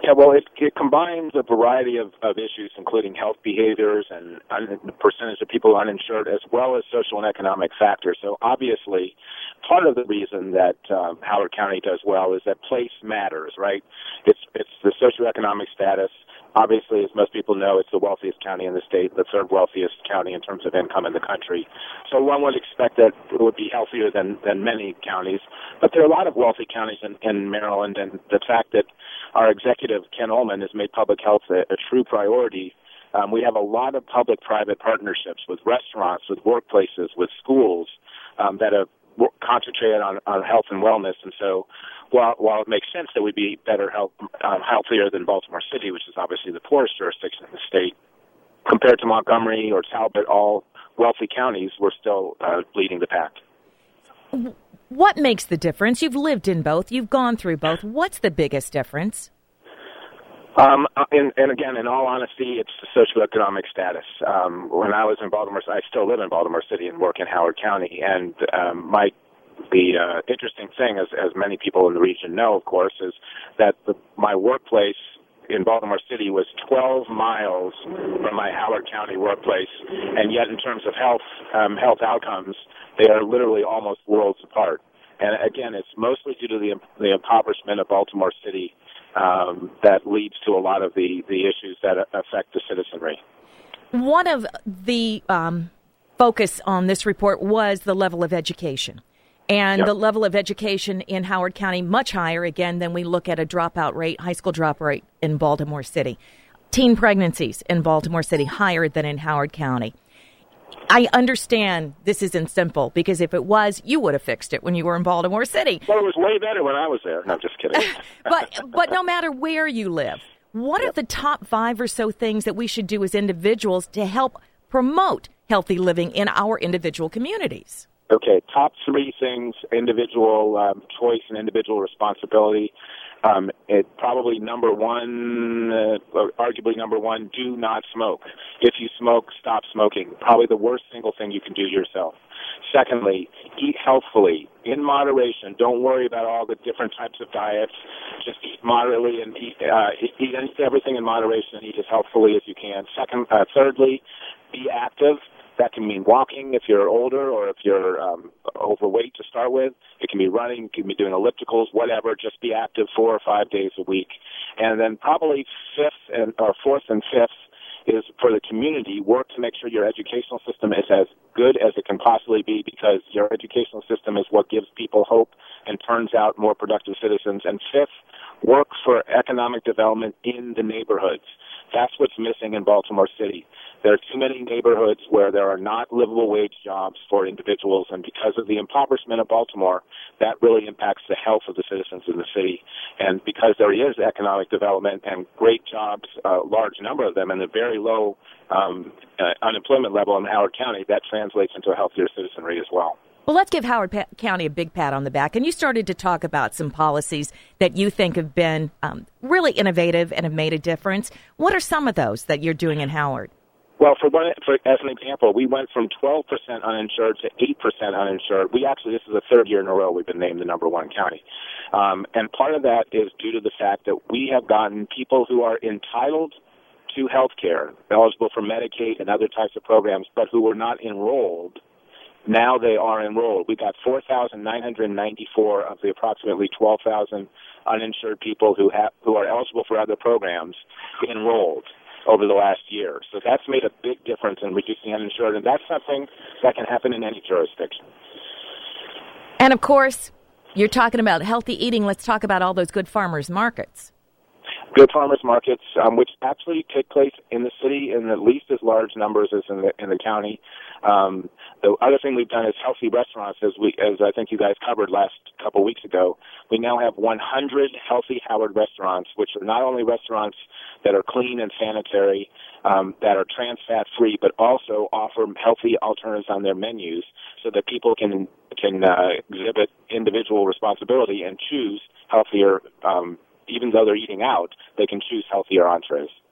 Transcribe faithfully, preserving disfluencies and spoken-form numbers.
Yeah, well, it, it combines a variety of, of issues, including health behaviors and un, the percentage of people uninsured, as well as social and economic factors. So obviously, part of the reason that um, Howard County does well is that place matters, right? It's it's the socioeconomic status. Obviously, as most people know, it's the wealthiest county in the state, the third wealthiest county in terms of income in the country. So one would expect that it would be healthier than, than many counties. But there are a lot of wealthy counties in, in Maryland, and the fact that our executive, Ken Ullman, has made public health a, a true priority. Um, we have a lot of public-private partnerships with restaurants, with workplaces, with schools um, that have concentrated on, on health and wellness. And so while, while it makes sense that we'd be better health, um, healthier than Baltimore City, which is obviously the poorest jurisdiction in the state, compared to Montgomery or Talbot, all wealthy counties, we're still uh, leading the pack. What makes the difference? You've lived in both. You've gone through both. What's the biggest difference? Um, and, and again, in all honesty, it's the socioeconomic status. Um, when I was in Baltimore, I still live in Baltimore City and work in Howard County. And um, my the uh, interesting thing, as, as many people in the region know, of course, is that the, my workplace in Baltimore City was twelve miles from my Howard County workplace, and yet in terms of health um, health outcomes, they are literally almost worlds apart. And again, it's mostly due to the, the impoverishment of Baltimore City um, that leads to a lot of the, the issues that affect the citizenry. One of the um, focus on this report was the level of education. And yep. the level of education in Howard County much higher, again, than we look at a dropout rate, high school drop rate in Baltimore City. Teen pregnancies in Baltimore City higher than in Howard County. I understand this isn't simple, because if it was, you would have fixed it when you were in Baltimore City. Well, it was way better when I was there. No, I'm just kidding. but but no matter where you live, what yep. are the top five or so things that we should do as individuals to help promote healthy living in our individual communities? Okay, top three things: individual um, choice and individual responsibility. Um, it probably number one, uh, or arguably number one, do not smoke. If you smoke, stop smoking. Probably the worst single thing you can do yourself. Secondly, eat healthfully, in moderation. Don't worry about all the different types of diets. Just eat moderately and eat, uh, eat everything in moderation and eat as healthfully as you can. Second, uh, thirdly, be active. That can mean walking if you're older, or if you're um, overweight to start with. It can be running, it can be doing ellipticals, whatever. Just be active four or five days a week. And then probably fifth and or fourth and fifth is for the community, work to make sure your educational system is as good as it can possibly be, because your educational system is what gives people hope and turns out more productive citizens. And fifth, work for economic development in the neighborhoods. That's what's missing in Baltimore City. There are too many neighborhoods where there are not livable wage jobs for individuals, and because of the impoverishment of Baltimore, that really impacts the health of the citizens in the city. And because there is economic development and great jobs, a large number of them, and a very low um, uh, unemployment level in Howard County, that translates into a healthier citizenry as well. Well, let's give Howard pa- County a big pat on the back. And you started to talk about some policies that you think have been um, really innovative and have made a difference. What are some of those that you're doing in Howard? Well, for one, for, as an example, we went from twelve percent uninsured to eight percent uninsured. We actually, this is the third year in a row we've been named the number one county. Um, and part of that is due to the fact that we have gotten people who are entitled to health care, eligible for Medicaid and other types of programs, but who were not enrolled. Now they are enrolled. We got four thousand nine hundred ninety-four of the approximately twelve thousand uninsured people who have who are eligible for other programs enrolled over the last year. So that's made a big difference in reducing uninsured, and that's something that can happen in any jurisdiction. And, of course, you're talking about healthy eating. Let's talk about all those good farmers markets. Good farmers markets, um, which actually take place in the city in at least as large numbers as in the, in the county. Um, the other thing we've done is healthy restaurants, as we, as I think you guys covered last couple of weeks ago. We now have one hundred healthy Howard restaurants, which are not only restaurants that are clean and sanitary, um, that are trans fat free, but also offer healthy alternatives on their menus, so that people can can uh, exhibit individual responsibility and choose healthier. Um, even though they're eating out, they can choose healthier entrees.